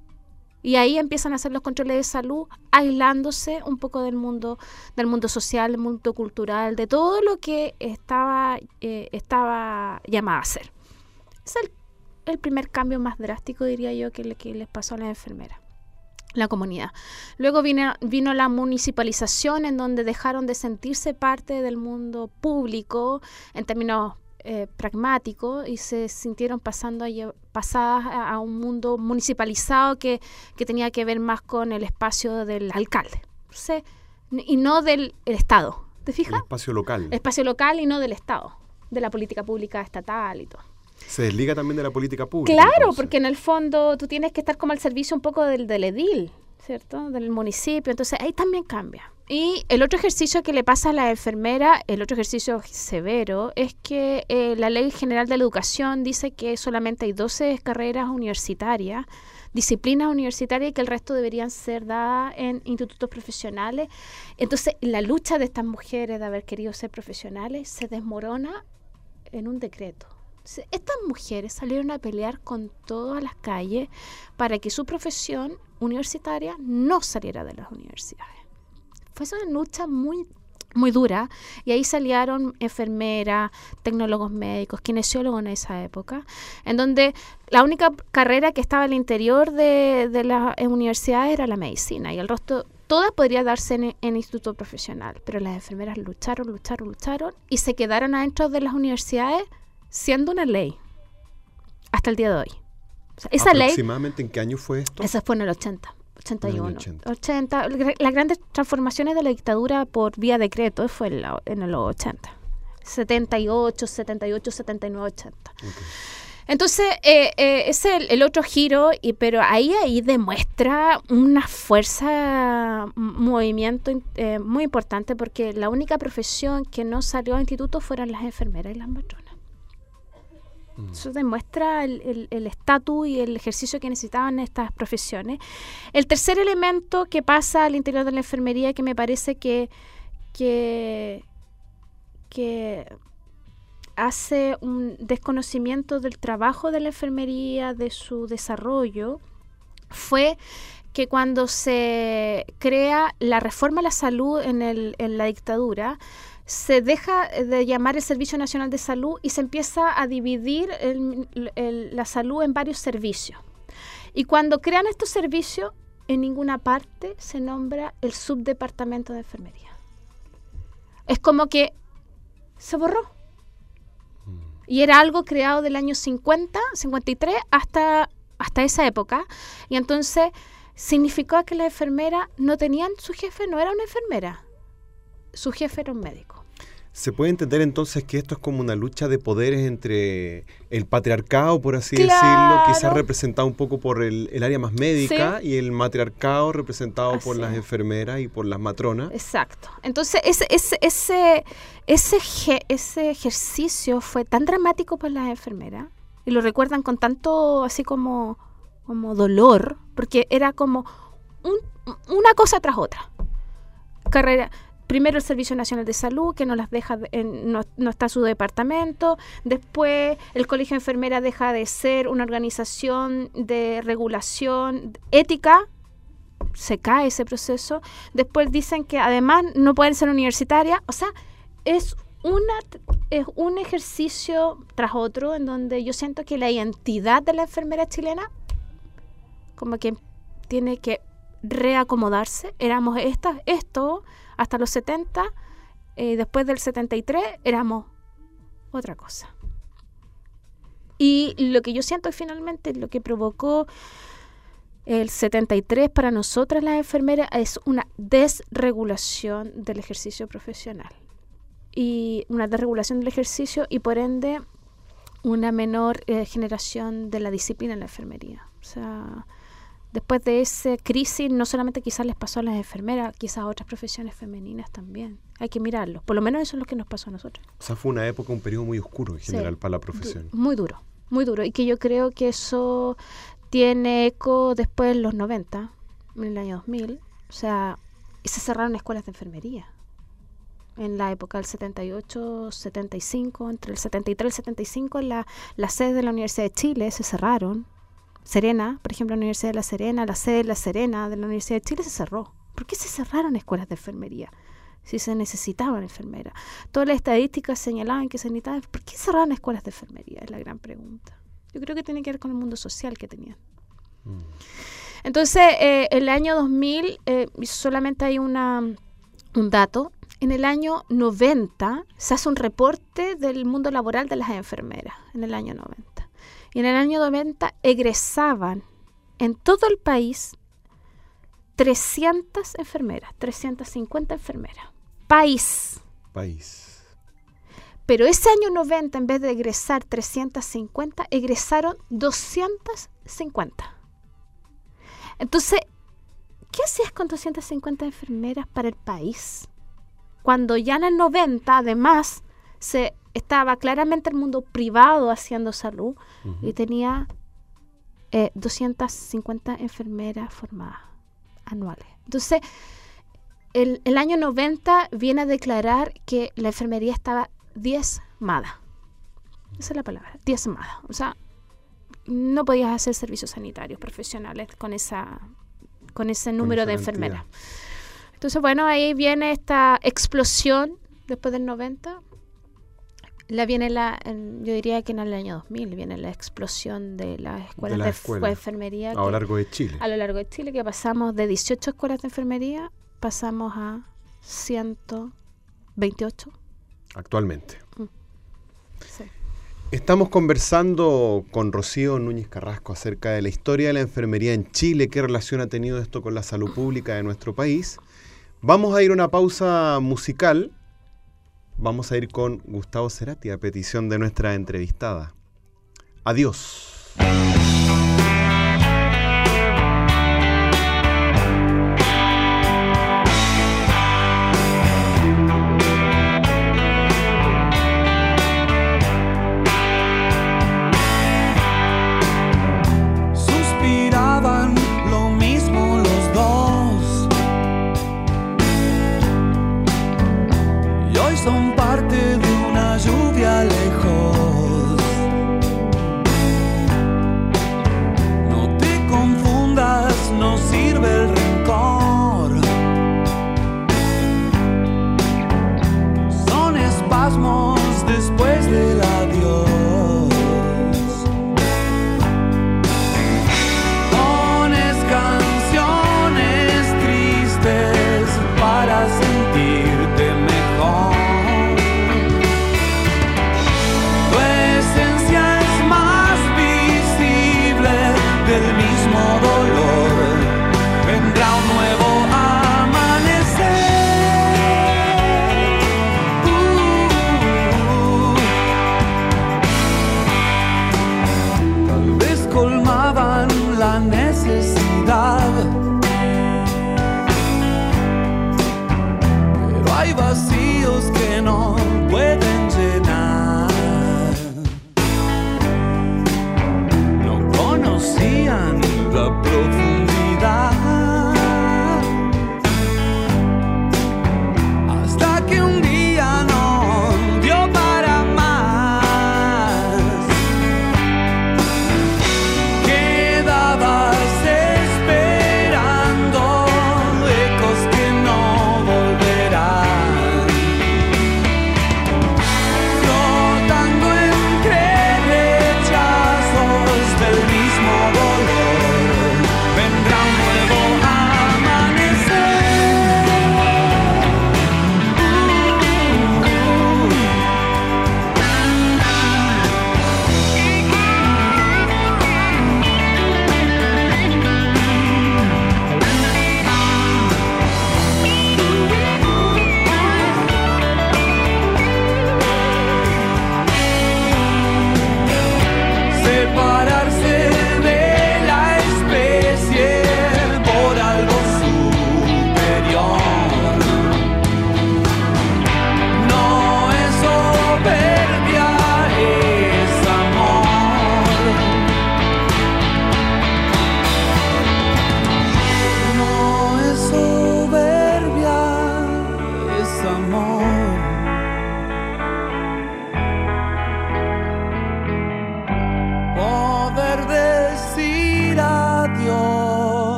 Y ahí empiezan a hacer los controles de salud, aislándose un poco del mundo, del mundo social, del mundo cultural, de todo lo que estaba, eh, estaba llamada a hacer. Es el, el primer cambio más drástico, diría yo, que, le, que les pasó a las enfermeras. La comunidad. Luego vino, vino la municipalización, en donde dejaron de sentirse parte del mundo público en términos eh, pragmáticos y se sintieron pasando a, pasadas a, a un mundo municipalizado que, que tenía que ver más con el espacio del alcalde. Entonces, y no del el Estado. ¿Te fijas? El espacio local. El espacio local y no del Estado, de la política pública estatal y todo. Se desliga también de la política pública. Claro, entonces. Porque en el fondo tú tienes que estar como al servicio un poco del, del edil, ¿cierto? Del municipio. Entonces ahí también cambia. Y el otro ejercicio que le pasa a la enfermera, el otro ejercicio severo, es que eh, la Ley General de la Educación dice que solamente hay doce carreras universitarias, disciplinas universitarias, y que el resto deberían ser dadas en institutos profesionales. Entonces la lucha de estas mujeres de haber querido ser profesionales se desmorona en un decreto. Estas mujeres salieron a pelear con todas las calles para que su profesión universitaria no saliera de las universidades. Fue una lucha muy, muy dura, y ahí salieron enfermeras, tecnólogos médicos, kinesiólogos en esa época, en donde la única carrera que estaba al interior de, de las universidades era la medicina, y el resto, toda podría darse en, en instituto profesional, pero las enfermeras lucharon, lucharon, lucharon, y se quedaron adentro de las universidades siendo una ley hasta el día de hoy. O sea, esa ¿Aproximadamente ley, en qué año fue esto? esa fue en el ochenta, ochenta y uno. En el ochenta. ochenta, las grandes transformaciones de la dictadura por vía decreto fue en, la, en los ochenta. setenta y ocho, setenta y ocho, setenta y nueve, ochenta. Okay. Entonces, eh, eh, ese es el, el otro giro, y, pero ahí, ahí demuestra una fuerza, un movimiento eh, muy importante, porque la única profesión que no salió a instituto fueron las enfermeras y las matronas. Eso demuestra el estatus y el ejercicio que necesitaban estas profesiones. El tercer elemento que pasa al interior de la enfermería, que me parece que, que, que hace un desconocimiento del trabajo de la enfermería, de su desarrollo, fue que cuando se crea la reforma a la salud en, el, en la dictadura, se deja de llamar el Servicio Nacional de Salud y se empieza a dividir el, el, la salud en varios servicios. Y cuando crean estos servicios, en ninguna parte se nombra el subdepartamento de enfermería. Es como que se borró. Y era algo creado del año cincuenta, cincuenta y tres hasta, hasta esa época. Y entonces significó que las enfermeras no tenían, su jefe no era una enfermera, su jefe era un médico. ¿Se puede entender entonces que esto es como una lucha de poderes entre el patriarcado, por así Claro. decirlo, quizás representado un poco por el, el área más médica, Sí. y el matriarcado representado Así por las es. enfermeras y por las matronas? Exacto. Entonces, ese, ese, ese, ese, ge- ese ejercicio fue tan dramático para las enfermeras, y lo recuerdan con tanto, así como, como dolor, porque era como un- una cosa tras otra. Carrera... Primero el Servicio Nacional de Salud, que no las deja, de- en- no, no está su departamento. Después el Colegio de Enfermeras deja de ser una organización de regulación ética. Se cae ese proceso. Después dicen que además no pueden ser universitarias. O sea, es, una, es un ejercicio tras otro en donde yo siento que la identidad de la enfermera chilena como que tiene que reacomodarse. Éramos estas, esto hasta los setenta, eh, después del setenta y tres éramos otra cosa. Y lo que yo siento finalmente, lo que provocó el setenta y tres para nosotras las enfermeras es una desregulación del ejercicio profesional. Y una desregulación del ejercicio y por ende una menor eh, generación de la disciplina en la enfermería. O sea, después de esa crisis, no solamente quizás les pasó a las enfermeras, quizás a otras profesiones femeninas también. Hay que mirarlo. Por lo menos eso es lo que nos pasó a nosotros. O sea, fue una época, un periodo muy oscuro en general Sí, para la profesión. du- muy duro, muy duro. Y que yo creo que eso tiene eco después de los noventa, en el año dos mil. O sea, se cerraron escuelas de enfermería. En la época del setenta y ocho, setenta y cinco, entre el setenta y tres y el setenta y cinco, la, la sede de la Universidad de Chile se cerraron. Serena, por ejemplo, la Universidad de La Serena, la sede de La Serena de la Universidad de Chile se cerró. ¿Por qué se cerraron escuelas de enfermería? Si se necesitaban enfermeras. Todas las estadísticas señalaban que se necesitaban. ¿Por qué cerraron escuelas de enfermería? Es la gran pregunta. Yo creo que tiene que ver con el mundo social que tenían. Mm. Entonces, eh, el año dos mil, eh, solamente hay una, un dato. En el año noventa se hace un reporte del mundo laboral de las enfermeras, en el año noventa. Y en el año noventa egresaban en todo el país trescientas enfermeras, trescientas cincuenta enfermeras. País. País. Pero ese año noventa, en vez de egresar trescientas cincuenta, egresaron doscientas cincuenta. Entonces, ¿qué hacías con doscientas cincuenta enfermeras para el país? Cuando ya en el noventa, además, se estaba claramente el mundo privado haciendo salud, Ujú. y tenía eh, doscientas cincuenta enfermeras formadas anuales. Entonces, el, el año noventa viene a declarar que la enfermería estaba diezmada. Esa es la palabra, diezmada. O sea, no podías hacer servicios sanitarios profesionales con esa con ese número esa de cantidad. enfermeras. Entonces, bueno, ahí viene esta explosión después del noventa. La viene la, en- yo diría que en el año dos mil viene la explosión de las escuelas de, las f- escuelas. enfermería A lo que- largo de Chile. a lo largo de Chile, que pasamos de dieciocho escuelas de enfermería, pasamos a ciento veintiocho. Actualmente. Sí. Estamos conversando con Rocío Núñez Carrasco acerca de la historia de la enfermería en Chile, qué relación ha tenido esto con la salud pública de nuestro país. Vamos a ir a una pausa musical. Vamos a ir con Gustavo Cerati a petición de nuestra entrevistada. Adiós. Suspiraban lo mismo los dos y hoy son parte de una lluvia lejos. No te confundas, no sirve el rencor. Son espasmos después del adiós. Pones canciones tristes para sentirte mejor. Tu esencia es más visible del mismo dolor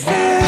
triste.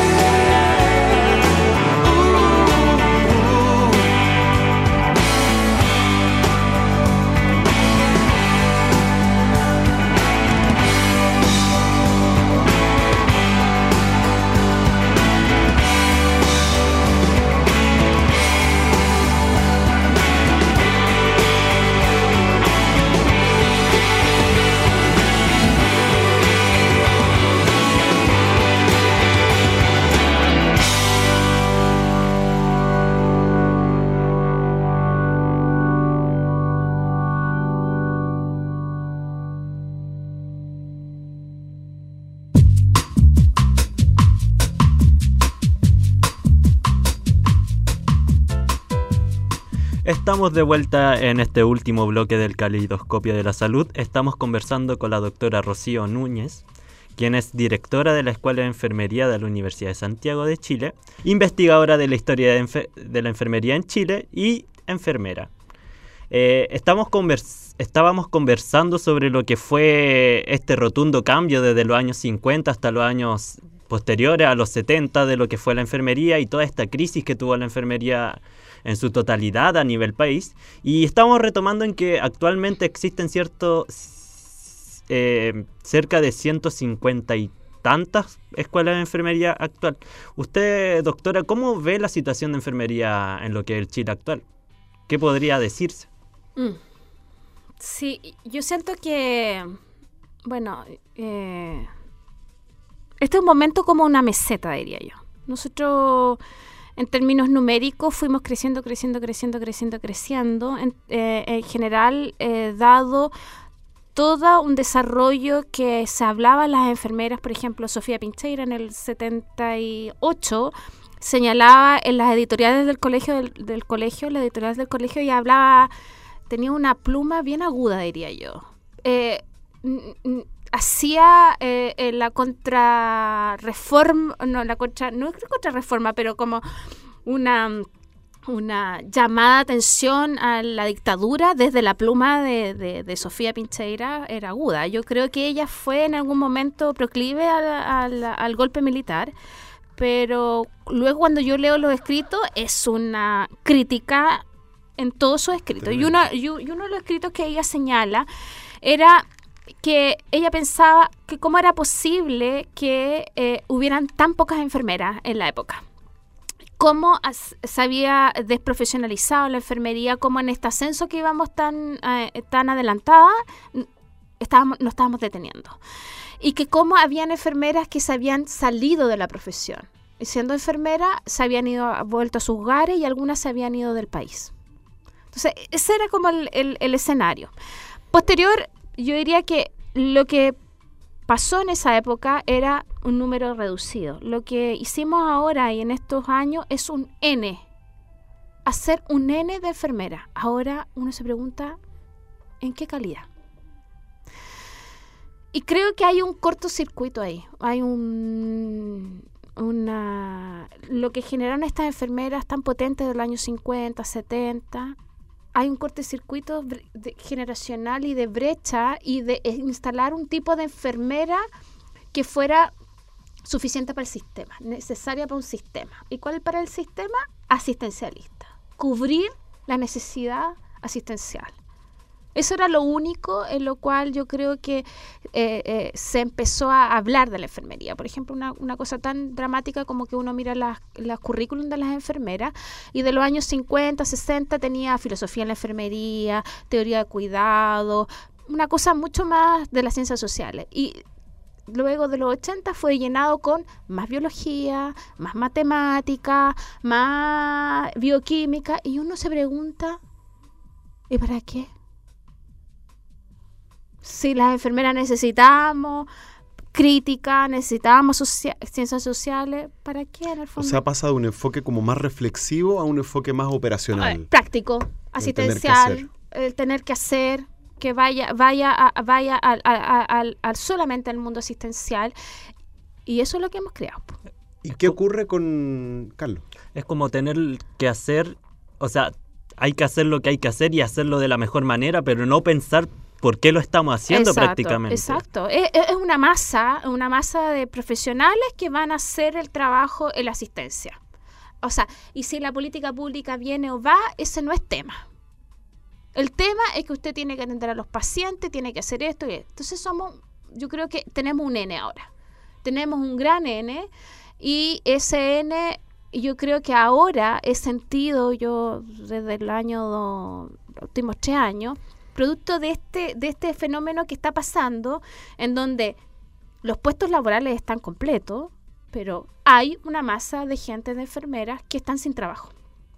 Estamos de vuelta en este último bloque del Caleidoscopio de la Salud. Estamos conversando con la doctora Rocío Núñez, quien es directora de la Escuela de Enfermería de la Universidad de Santiago de Chile, investigadora de la historia de, enfer- de la enfermería en Chile y enfermera. Eh, estamos convers- estábamos conversando sobre lo que fue este rotundo cambio desde los años cincuenta hasta los años posteriores a los setenta de lo que fue la enfermería y toda esta crisis que tuvo la enfermería en su totalidad a nivel país, y estamos retomando en que actualmente existen ciertos eh, cerca de ciento cincuenta y tantas escuelas de enfermería actual. Usted, doctora, ¿cómo ve la situación de enfermería en lo que es el Chile actual? ¿Qué podría decirse? Mm. Sí, yo siento que, bueno, eh, este es un momento como una meseta, diría yo. Nosotros, en términos numéricos, fuimos creciendo, creciendo, creciendo, creciendo, creciendo. En, eh, en general, eh, dado todo un desarrollo que se hablaba a las enfermeras, por ejemplo, Sofía Pincheira en el setenta y ocho señalaba en las editoriales del colegio, del, del colegio, las editoriales del colegio, y hablaba, tenía una pluma bien aguda, diría yo. Eh, n- n- hacía eh, eh, la contrarreforma, no, la contra, no es contrarreforma, pero como una, una llamada de atención a la dictadura desde la pluma de, de, de Sofía Pincheira era aguda. Yo creo que ella fue en algún momento proclive al, al, al golpe militar, pero luego cuando yo leo los escritos es una crítica en todos sus escritos. Y uno, y uno de los escritos que ella señala era que ella pensaba que cómo era posible que eh, hubieran tan pocas enfermeras en la época. Cómo as, se había desprofesionalizado la enfermería, cómo en este ascenso que íbamos tan, eh, tan adelantada, estábamos, nos estábamos deteniendo. Y que cómo habían enfermeras que se habían salido de la profesión. Y siendo enfermeras, se habían ido, vuelto a sus hogares y algunas se habían ido del país. Entonces, ese era como el, el, el escenario. Posterior, yo diría que lo que pasó en esa época era un número reducido. Lo que hicimos ahora y en estos años es un N. Hacer un N de enfermera. Ahora uno se pregunta, ¿en qué calidad? Y creo que hay un cortocircuito ahí. Hay un... una lo que generaron estas enfermeras tan potentes de los años cincuenta, setenta... Hay un cortocircuito generacional y de brecha y de instalar un tipo de enfermera que fuera suficiente para el sistema, necesaria para un sistema. ¿Y cuál para el sistema? Asistencialista. Cubrir la necesidad asistencial. Eso era lo único en lo cual yo creo que eh, eh, se empezó a hablar de la enfermería. Por ejemplo, una, una cosa tan dramática como que uno mira las, las currículum de las enfermeras y de los años cincuenta, sesenta tenía filosofía en la enfermería, teoría de cuidado, una cosa mucho más de las ciencias sociales. Y luego de los ochenta fue llenado con más biología, más matemática, más bioquímica, y uno se pregunta, ¿y para qué? Si las enfermeras necesitamos crítica, necesitamos socia- ciencias sociales, ¿para qué en el fondo? O sea, pasa de un enfoque como más reflexivo a un enfoque más operacional. Ah, práctico, asistencial, el tener que hacer, que vaya vaya a, vaya al, al, al, al solamente al mundo asistencial, y eso es lo que hemos creado. ¿Y qué ocurre con Carlos? Es como tener que hacer, o sea, hay que hacer lo que hay que hacer y hacerlo de la mejor manera, pero no pensar por qué lo estamos haciendo exacto, prácticamente. Exacto. Es, es una masa, una masa de profesionales que van a hacer el trabajo en la asistencia. O sea, y si la política pública viene o va, ese no es tema. El tema es que usted tiene que atender a los pacientes, tiene que hacer esto y esto. Entonces somos, yo creo que tenemos un N ahora. Tenemos un gran N y ese N, yo creo que ahora he sentido, yo desde el año, do, los últimos tres años, producto de este, de este fenómeno que está pasando, en donde los puestos laborales están completos, pero hay una masa de gente, de enfermeras, que están sin trabajo.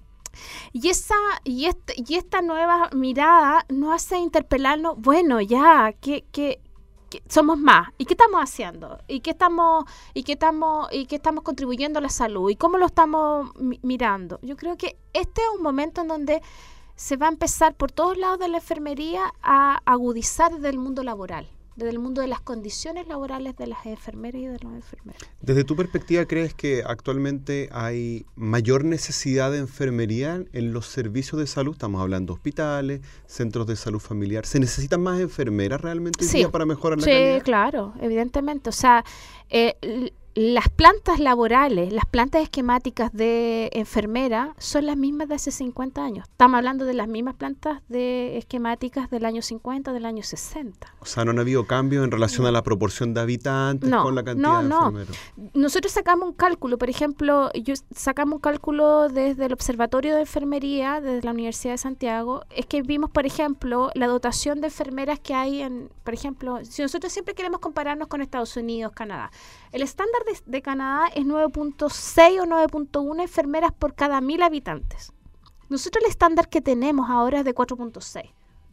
Y esa y, este, y esta nueva mirada nos hace interpelarnos, bueno, ya, que, que, que somos más. ¿Y qué estamos haciendo? ¿Y qué estamos, y qué estamos, y qué estamos contribuyendo a la salud? ¿Y cómo lo estamos mi- mirando? Yo creo que este es un momento en donde se va a empezar por todos lados de la enfermería a agudizar desde el mundo laboral, desde el mundo de las condiciones laborales de las enfermeras y de los enfermeros. Desde tu perspectiva, ¿crees que actualmente hay mayor necesidad de enfermería en los servicios de salud? Estamos hablando de hospitales, centros de salud familiar. ¿Se necesitan más enfermeras realmente hoy Sí. día para mejorar la Sí, calidad? claro, evidentemente. O sea, eh, l- las plantas laborales, las plantas esquemáticas de enfermera son las mismas de hace cincuenta años. Estamos hablando de las mismas plantas de esquemáticas del año cincuenta, del año sesenta. O sea, no han habido cambios en relación a la proporción de habitantes No, con la cantidad no, de no. enfermeros. Nosotros sacamos un cálculo, por ejemplo, yo sacamos un cálculo desde el Observatorio de Enfermería, desde la Universidad de Santiago, es que vimos, por ejemplo, la dotación de enfermeras que hay en, por ejemplo, si nosotros siempre queremos compararnos con Estados Unidos, Canadá, el estándar de, de Canadá es nueve punto seis o nueve punto uno enfermeras por cada mil habitantes. Nosotros el estándar que tenemos ahora es de cuatro punto seis.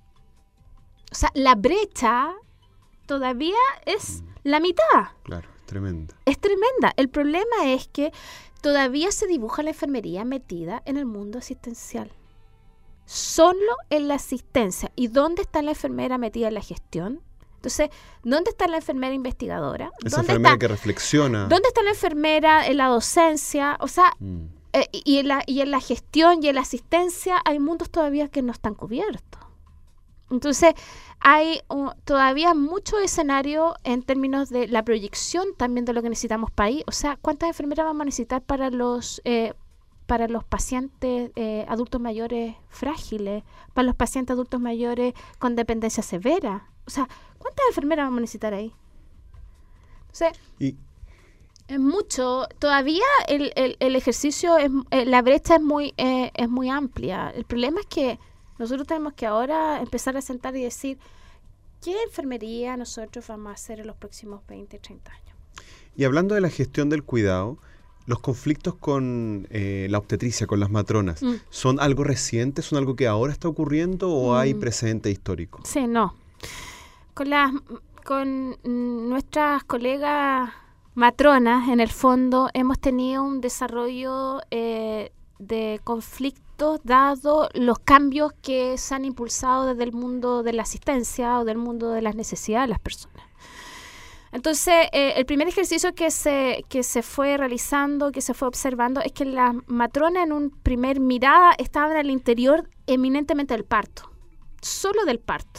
O sea, la brecha todavía es la mitad. Claro, es tremenda. Es tremenda. El problema es que todavía se dibuja la enfermería metida en el mundo asistencial. Solo en la asistencia. ¿Y dónde está la enfermera metida en la gestión? Entonces, ¿dónde está la enfermera investigadora? Esa ¿Dónde enfermera está, que reflexiona. ¿Dónde está la enfermera en la docencia? O sea, Mm. eh, y, en la, y en la gestión y en la asistencia hay mundos todavía que no están cubiertos. Entonces, hay uh, todavía mucho escenario en términos de la proyección también de lo que necesitamos país. O sea, ¿cuántas enfermeras vamos a necesitar para los eh, para los pacientes eh, adultos mayores frágiles, para los pacientes adultos mayores con dependencia severa? O sea, ¿cuántas enfermeras vamos a necesitar ahí? Entonces, Y es mucho. Todavía el, el, el ejercicio, es, eh, la brecha es muy, eh, es muy amplia. El problema es que nosotros tenemos que ahora empezar a sentar y decir qué enfermería nosotros vamos a hacer en los próximos veinte, treinta años. Y hablando de la gestión del cuidado, los conflictos con eh, la obstetricia, con las matronas, Mm. ¿son algo reciente? ¿Son algo que ahora está ocurriendo o hay Mm. precedente histórico? Sí, no. Con las con mm, nuestras colegas matronas, en el fondo, hemos tenido un desarrollo eh, de conflictos dado los cambios que se han impulsado desde el mundo de la asistencia o del mundo de las necesidades de las personas. Entonces, eh, el primer ejercicio que se, que se fue realizando, que se fue observando, es que las matronas en un primer mirada estaban al interior eminentemente del parto, solo del parto.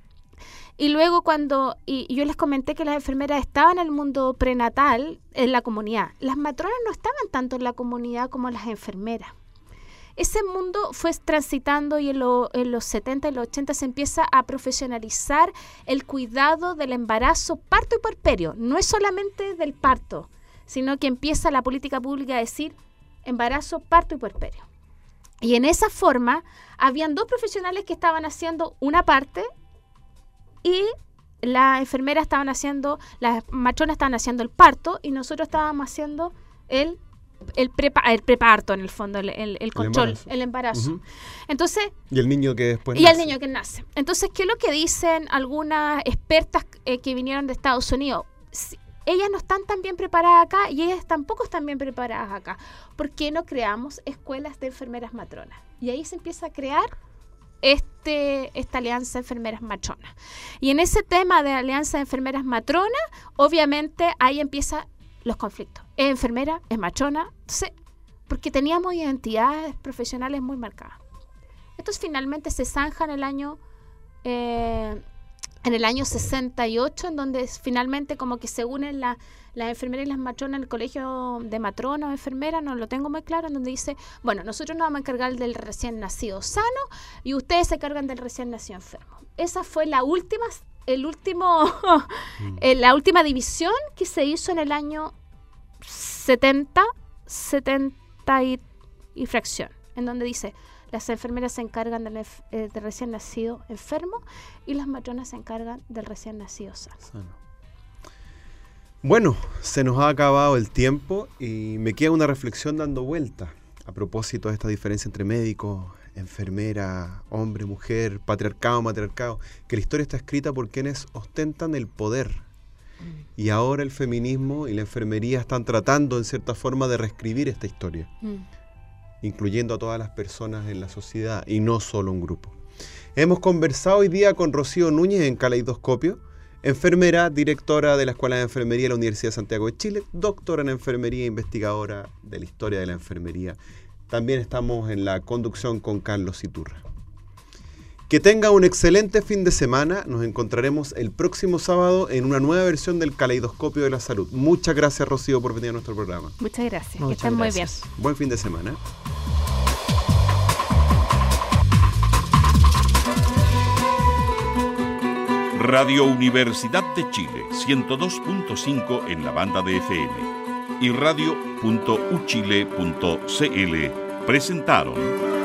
Y luego cuando, y, y yo les comenté que las enfermeras estaban en el mundo prenatal, en la comunidad. Las matronas no estaban tanto en la comunidad como las enfermeras. Ese mundo fue transitando y en, lo, en los setenta y los ochenta se empieza a profesionalizar el cuidado del embarazo, parto y puerperio. No es solamente del parto, sino que empieza la política pública a decir embarazo, parto y puerperio. Y en esa forma, habían dos profesionales que estaban haciendo una parte y las enfermeras estaban haciendo, las matronas estaban haciendo el parto y nosotros estábamos haciendo el el, prepa el preparto en el fondo, el, el, el control, embarazo. el embarazo. Ujú. Entonces, Y el niño que después y nace. al niño que nace. Entonces, ¿qué es lo que dicen algunas expertas eh, que vinieron de Estados Unidos? Si, ellas no están tan bien preparadas acá y ellas tampoco están bien preparadas acá. ¿Por qué no creamos escuelas de enfermeras matronas? Y ahí se empieza a crear este, esta alianza de enfermeras matronas. Y en ese tema de alianza de enfermeras matronas, obviamente ahí empiezan los conflictos. Es enfermera, es matrona, entonces, porque teníamos identidades profesionales muy marcadas. Estos finalmente se zanjan el año, eh, en el año sesenta y ocho, en donde finalmente como que se unen la, las enfermeras y las matronas en el colegio de matronas o enfermeras, no lo tengo muy claro, en donde dice, bueno, nosotros nos vamos a encargar del recién nacido sano y ustedes se cargan del recién nacido enfermo. Esa fue la última, el último, eh, la última división que se hizo en el año setenta, setenta y, y fracción, en donde dice, las enfermeras se encargan del, eh, del recién nacido enfermo y las matronas se encargan del recién nacido sano. sano. Bueno, se nos ha acabado el tiempo y me queda una reflexión dando vuelta a propósito de esta diferencia entre médicos, enfermera, hombre, mujer, patriarcado, matriarcado, que la historia está escrita por quienes ostentan el poder. Mm. Y ahora el feminismo y la enfermería están tratando en cierta forma de reescribir esta historia. Mm. incluyendo a todas las personas en la sociedad y no solo un grupo. Hemos conversado hoy día con Rocío Núñez en Caleidoscopio, enfermera, directora de la Escuela de Enfermería de la Universidad de Santiago de Chile, doctora en enfermería e investigadora de la historia de la enfermería. También estamos en la conducción con Carlos Iturra. Que tenga un excelente fin de semana. Nos encontraremos el próximo sábado en una nueva versión del Caleidoscopio de la Salud. Muchas gracias, Rocío, por venir a nuestro programa. Muchas gracias. Muchas que estén muy bien. Buen fin de semana. Radio Universidad de Chile, ciento dos punto cinco en la banda de F M y radio punto u chile punto c l presentaron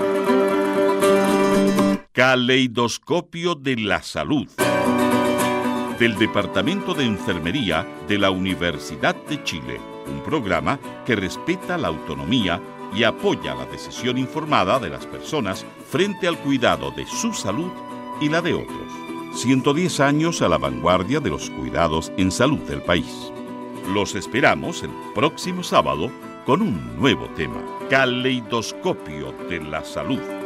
Caleidoscopio de la Salud, del Departamento de Enfermería de la Universidad de Chile, un programa que respeta la autonomía y apoya la decisión informada de las personas frente al cuidado de su salud y la de otros. ciento diez años a la vanguardia de los cuidados en salud del país. Los esperamos el próximo sábado con un nuevo tema, Caleidoscopio de la Salud.